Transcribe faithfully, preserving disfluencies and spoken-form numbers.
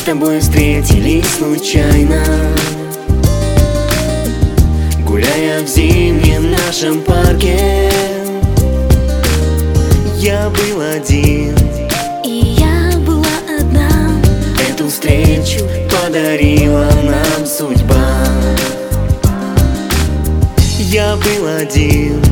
тобой встретились случайно, гуляя в зимнем нашем парке. Я был один, и я была одна. эту встречу подарила нам судьба. Я был один,